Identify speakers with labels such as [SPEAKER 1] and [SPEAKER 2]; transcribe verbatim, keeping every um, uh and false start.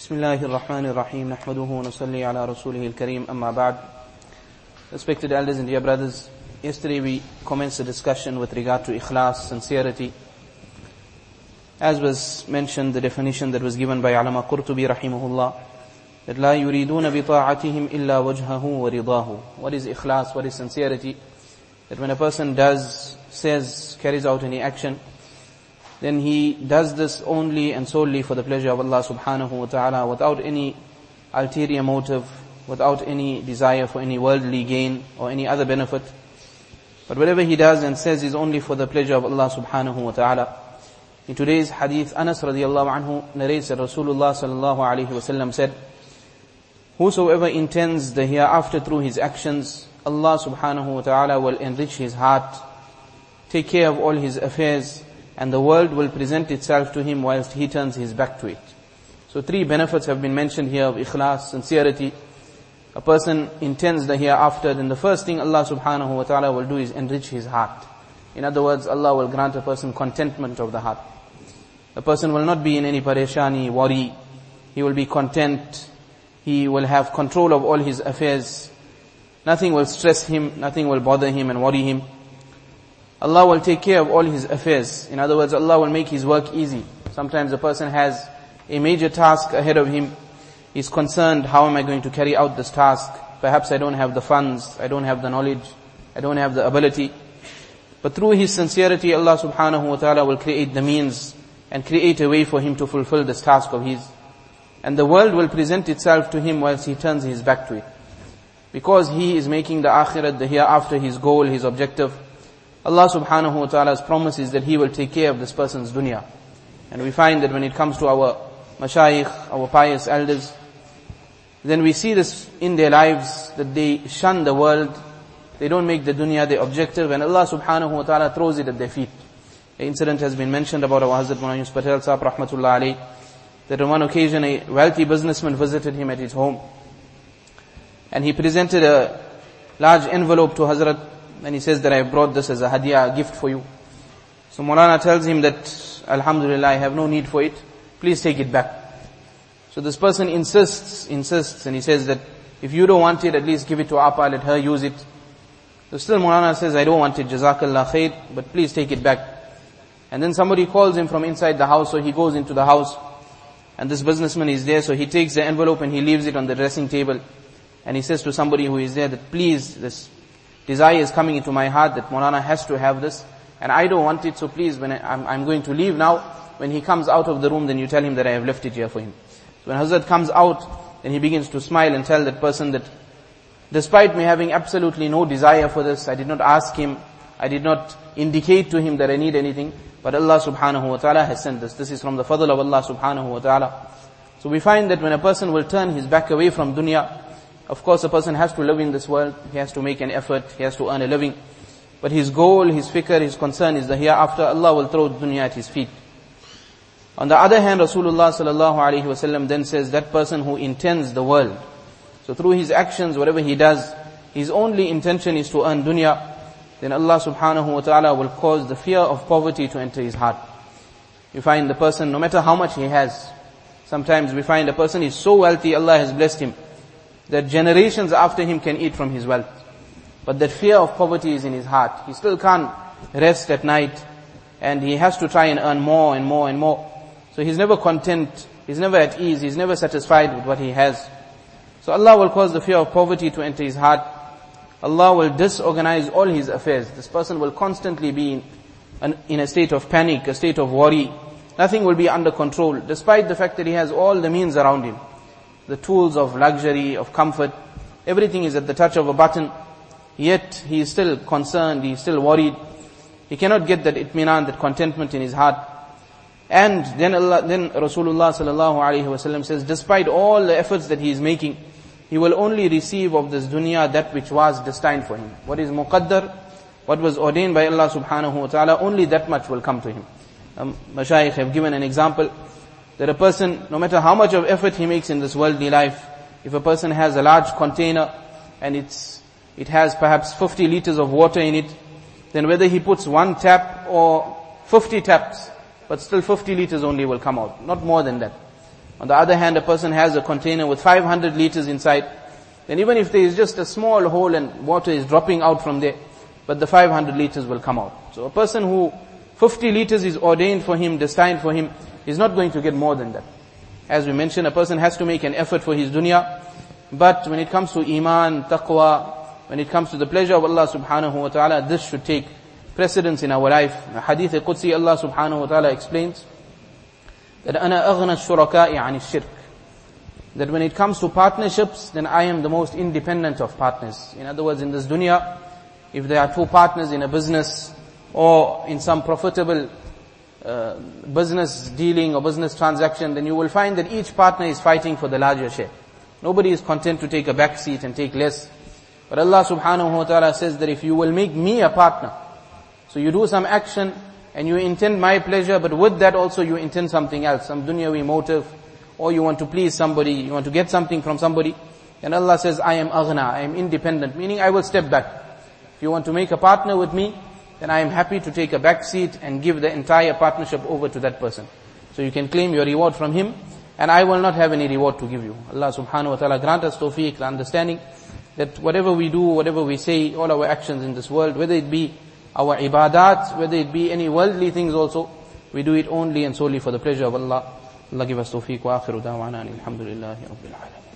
[SPEAKER 1] بسم الله الرحمن الرحيم نحمده ونصلي على رسوله الكريم أما بعد. Respected elders and dear brothers, yesterday we commenced a discussion with regard to ikhlas, sincerity. As was mentioned, the definition that was given by Allama Qurtubi rahimahullah, that لا يريدون بطاعتهم إلا وجهه ورضاه. What is ikhlas? What is sincerity? That when a person does, says, carries out any action, then he does this only and solely for the pleasure of Allah subhanahu wa ta'ala, without any ulterior motive, without any desire for any worldly gain or any other benefit. But whatever he does and says is only for the pleasure of Allah subhanahu wa ta'ala. In today's hadith, Anas radiallahu anhu narrates that Rasulullah sallallahu alayhi wa sallam said, whosoever intends the hereafter through his actions, Allah subhanahu wa ta'ala will enrich his heart, take care of all his affairs, and the world will present itself to him whilst he turns his back to it. So three benefits have been mentioned here of ikhlas, sincerity. A person intends the hereafter, then the first thing Allah subhanahu wa ta'ala will do is enrich his heart. In other words, Allah will grant a person contentment of the heart. The person will not be in any pareshani, worry. He will be content. He will have control of all his affairs. Nothing will stress him, nothing will bother him and worry him. Allah will take care of all his affairs. In other words, Allah will make his work easy. Sometimes a person has a major task ahead of him. He's concerned, how am I going to carry out this task? Perhaps I don't have the funds, I don't have the knowledge, I don't have the ability. But through his sincerity, Allah subhanahu wa ta'ala will create the means and create a way for him to fulfill this task of his. And the world will present itself to him whilst he turns his back to it. Because he is making the akhirat, the hereafter, his goal, his objective. Allah subhanahu wa ta'ala's promise is that He will take care of this person's dunya. And we find that when it comes to our mashayikh, our pious elders, then we see this in their lives, that they shun the world, they don't make the dunya their objective, and Allah subhanahu wa ta'ala throws it at their feet. The incident has been mentioned about our Hazrat Mullah Yunus Patel Sahib rahmatullah alayh, that on one occasion a wealthy businessman visited him at his home, and he presented a large envelope to Hazrat, and he says that I have brought this as a hadiah, a gift for you. So Maulana tells him that, Alhamdulillah, I have no need for it. Please take it back. So this person insists, insists, and he says that if you don't want it, at least give it to Appa, let her use it. So still Maulana says, I don't want it, Jazakallah khair, but please take it back. And then somebody calls him from inside the house, so he goes into the house, and this businessman is there, so he takes the envelope and he leaves it on the dressing table. And he says to somebody who is there that, please, this desire is coming into my heart that Maulana has to have this, and I don't want it, so please, when I, I'm, I'm going to leave now, when he comes out of the room, then you tell him that I have left it here for him. So when Hazrat comes out, then he begins to smile and tell that person that, despite me having absolutely no desire for this, I did not ask him, I did not indicate to him that I need anything, but Allah subhanahu wa ta'ala has sent this. This is from the fadl of Allah subhanahu wa ta'ala. So we find that when a person will turn his back away from dunya, of course, a person has to live in this world. He has to make an effort. He has to earn a living. But his goal, his fikr, his concern is the hereafter. Allah will throw dunya at his feet. On the other hand, Rasulullah sallallahu alaihi wasallam then says that person who intends the world. So through his actions, whatever he does, his only intention is to earn dunya. Then Allah subhanahu wa ta'ala will cause the fear of poverty to enter his heart. You find the person, no matter how much he has, sometimes we find a person is so wealthy, Allah has blessed him, that generations after him can eat from his wealth. But that fear of poverty is in his heart. He still can't rest at night, and he has to try and earn more and more and more. So he's never content, he's never at ease, he's never satisfied with what he has. So Allah will cause the fear of poverty to enter his heart. Allah will disorganize all his affairs. This person will constantly be in, an, in a state of panic, a state of worry. Nothing will be under control, despite the fact that he has all the means around him. The tools of luxury, of comfort, everything is at the touch of a button. Yet he is still concerned, he is still worried. He cannot get that itminan, that contentment in his heart. And then Allah, then Rasulullah sallallahu alaihi wasallam says, despite all the efforts that he is making, he will only receive of this dunya that which was destined for him. What is muqaddar, what was ordained by Allah subhanahu wa ta'ala, only that much will come to him. Um, Mashayikh have given an example, that a person, no matter how much of effort he makes in this worldly life, if a person has a large container and it's, it has perhaps fifty liters of water in it, then whether he puts one tap or fifty taps, but still fifty liters only will come out, not more than that. On the other hand, a person has a container with five hundred liters inside, then even if there is just a small hole and water is dropping out from there, but the five hundred liters will come out. So a person who fifty liters is ordained for him, destined for him, is not going to get more than that. As we mentioned, a person has to make an effort for his dunya, but when it comes to iman, taqwa, when it comes to the pleasure of Allah subhanahu wa ta'ala, this should take precedence in our life. Hadith al-Qudsi, Allah subhanahu wa ta'ala explains that أَنَا أَغْنَى الشُّرَكَاءِ عَنِ الشِّرْكِ, that when it comes to partnerships, then I am the most independent of partners. In other words, in this dunya, if there are two partners in a business or in some profitable uh, business dealing or business transaction, then you will find that each partner is fighting for the larger share. Nobody is content to take a back seat and take less. But Allah subhanahu wa ta'ala says that if you will make me a partner, so you do some action and you intend my pleasure, but with that also you intend something else, some dunyawi motive, or you want to please somebody, you want to get something from somebody, and Allah says, I am aghna, I am independent, meaning I will step back. If you want to make a partner with me, then I am happy to take a back seat and give the entire partnership over to that person. So you can claim your reward from him, and I will not have any reward to give you. Allah subhanahu wa ta'ala grant us tawfiq, the understanding that whatever we do, whatever we say, all our actions in this world, whether it be our ibadat, whether it be any worldly things also, we do it only and solely for the pleasure of Allah. Allah give us tawfiq wa akhiru da'wana alhamdulillahi rabbil alamin.